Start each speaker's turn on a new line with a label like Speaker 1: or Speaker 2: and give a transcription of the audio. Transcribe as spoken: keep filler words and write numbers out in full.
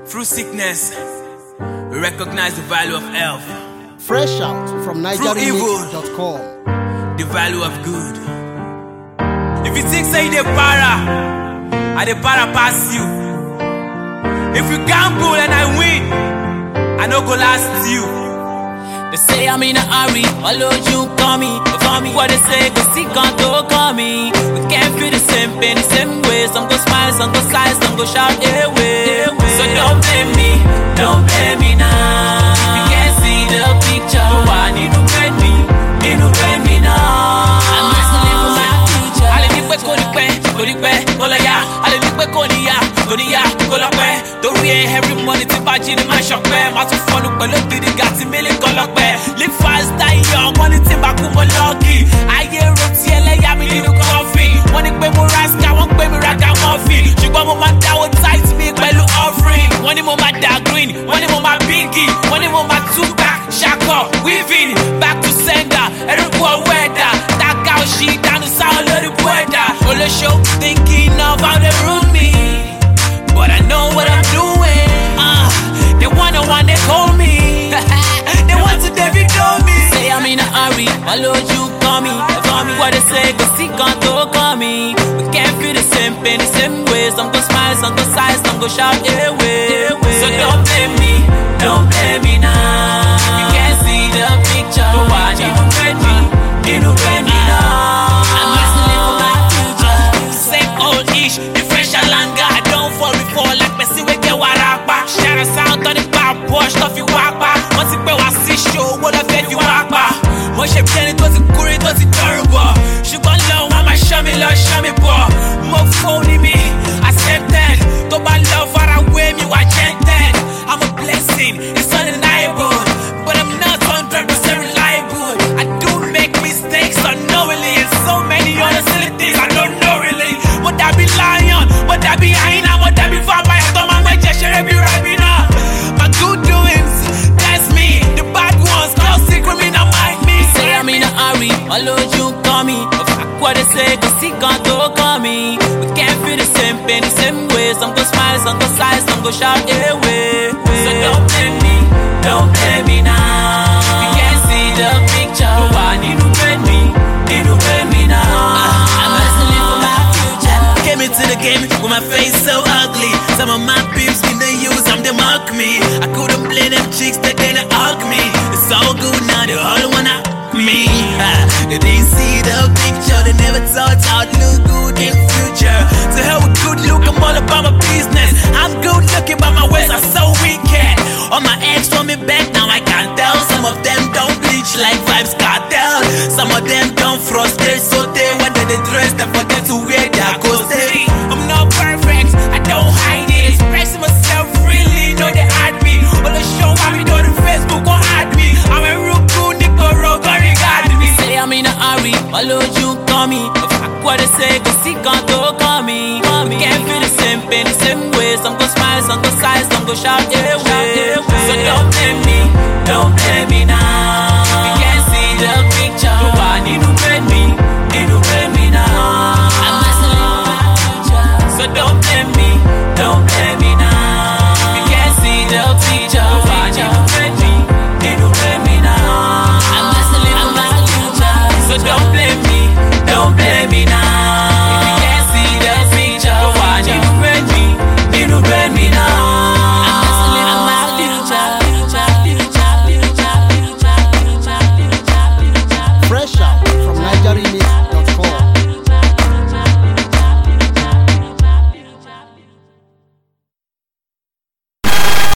Speaker 1: Through sickness, we recognize the value of health.
Speaker 2: Fresh out from Niger Remix dot com.
Speaker 1: The value of good. If you think say they para, I they para pass you. If you gamble and I win, I no go last you.
Speaker 3: They say I'm in a hurry, although you call me, for me what they say, cause he can't go call me. We can't feel the same pain, the same way. Some go smile, some go sigh, some go shout, hey way. So don't blame me, don't blame me now. You can't see the picture, why need to blame me, need to blame me now. I'm wrestling for my future. I let me go to bed, go to bed, go like ya. I let me go to ya, go to ya, go like bed. Don't read every money to buy in my shop, man. My two phone, but look to the gas, a million go like bed. Live fast, die young, money to back up my lucky. I hear roti, I have me little coffee. Wanna pay more rascal, want pay me rack and coffee. She got my down tight, me by look offering. One more my dark green, one more my binky, one more my two back, shaka, weaving, back to sender, and a poor weather. That cow she down the sound of the weather. All the show thinking of how they ruin me, but I know what I'm doing. Uh, they wanna one they call me. They want to David know me. Say I'm in a hurry, although you call me, call me what they say, cause he can't go call me. We can't feel the same pain, the same way. Some go smile, some go sigh, some go shout, hey way. So don't blame me, don't blame me now. You can't see the picture, but why need to blame me, need to blame me now. I'm wrestling for my future. Same old ish, the fresh alanga. I don't fall before like me see we get warapa. Shout us out on the bar, push stuff you walk back. Once you pay was six show, what I fed you walk back. Moi j'ai bien et toi c'est cool et toi c'est terrible. J'suis pas là, on m'a jamais là, jamais pas. Mon phone me, accepted. Don't my love far away, me watch gentle. I'm a blessing, it's undeniable. But I'm not one hundred percent reliable. I do make mistakes unknowingly. And so many other silly things I don't know really. Would I be lying? Would I be hyena? Would I be vampire? Don't mind my gesture, be right me now. My good doings, that's me. The bad ones, no secret, me not mind me. Say I'm in a hurry, although you call me. Fuck what they say, cause he can't go call me. We can't feel the same pain, the same way. Some go smile, some go sigh, some go shout, hey way. So don't blame me, don't blame me now. You can't see the picture, but why need to blame me, need to blame me now. I'm wrestling for my future.
Speaker 1: Came into the game with my face so ugly. Some of my peeps in the use, I'm they mock me. I couldn't play them chicks that they hug me. It's all good now, they all wanna me. Uh, they didn't see the picture, they never thought I'd look good in future. So hell with good look, I'm all about my business. I'm good looking, but my ways are so wicked. All my ex want me back, now I can't tell. Some of them don't bleach like Vibes Cartel. Some of them don't frustrate, so they when they dress, they forget to wear their clothes. I'm not perfect, I don't hide it. Expressing myself freely, know they hide me. All the show I be doing on Facebook, gon' hide me. I'm a real cool nigga, gon' regard me.
Speaker 3: Say I'm in a hurry, although you call me. Fuck what they say, cause he can't go call me. We can't feel the same pain, the same way. Some go smile, some go sigh, some go shout, hey way. So don't blame me, don't blame me now. You can't see the picture, but why need to blame me, need to blame me now. I'm wrestling for my future. So don't blame me, don't blame me now. You can't see the picture, but why need to blame me, need to blame me now. I'm wrestling for my future. So don't blame me, don't blame me now. If you can't see the picture, but why need to blame me, need to blame me now. I'm wrestling for my future.
Speaker 2: Fresh out from Niger Remix